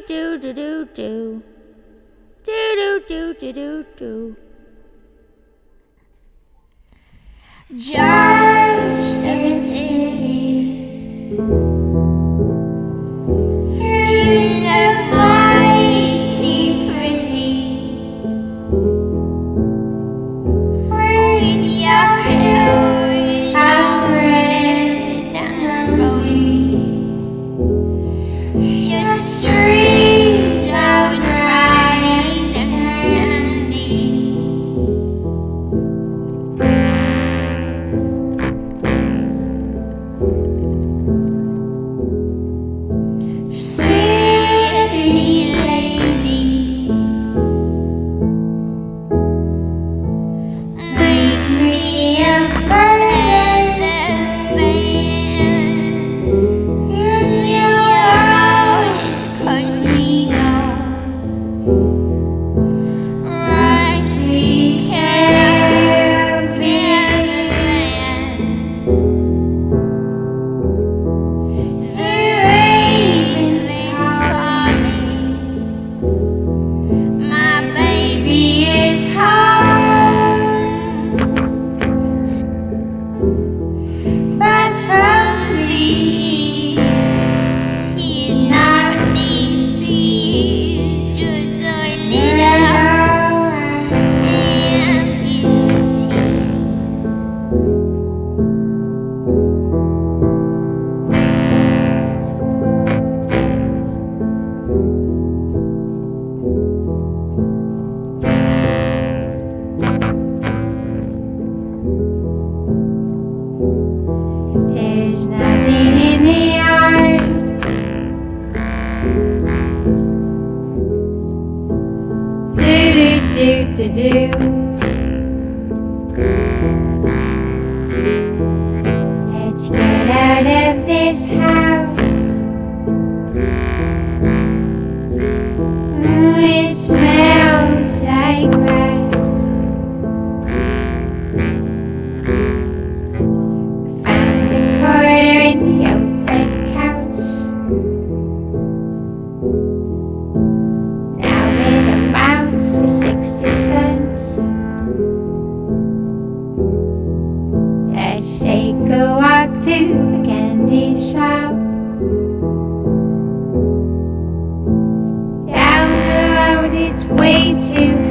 do do do do. Do do do do do do. Jars of city, you look mighty pretty when your hair's all red and rosy. Your streams are dry and sandy. Sweetly lady, make me a feather fan in your own casino. Rusty caravan. The rain is calling. My baby is home, but from the east he's not east. He's just a little empty. There's nothing in the yard. Do do do do do. Let's get out of this house. It smells like rats. Found a quarter in the overhead couch. Now it amounts to 60 cents. Let's take a walk to the candy shop. Down the road it's way too